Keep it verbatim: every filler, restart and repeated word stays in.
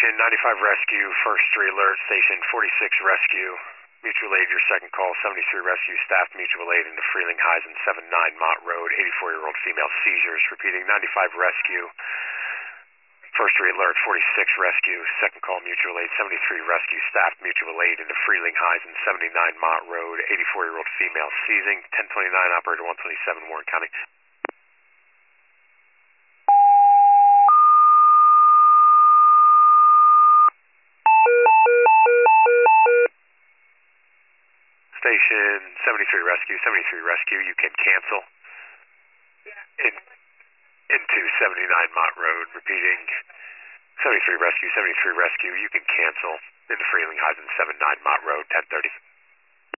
Station ninety-five Rescue, first three alert, Station forty-six Rescue, mutual aid, your second call, seventy-three Rescue, staff mutual aid into Freeling Heisen, seventy-nine Mott Road, eighty-four-year-old female seizures, repeating ninety-five Rescue, first three alert, forty-six Rescue, second call mutual aid, seventy-three Rescue, staff mutual aid into Freeling Heisen, seventy-nine Mott Road, eighty-four-year-old female seizing, ten twenty-nine, operator one twenty-seven, Warren County. Station seventy-three Rescue, seventy-three Rescue, you can cancel in, into seventy-nine Mott Road, repeating seventy-three Rescue, seventy-three Rescue, you can cancel into Freeling Heisen, seventy-nine Mott Road, ten thirty.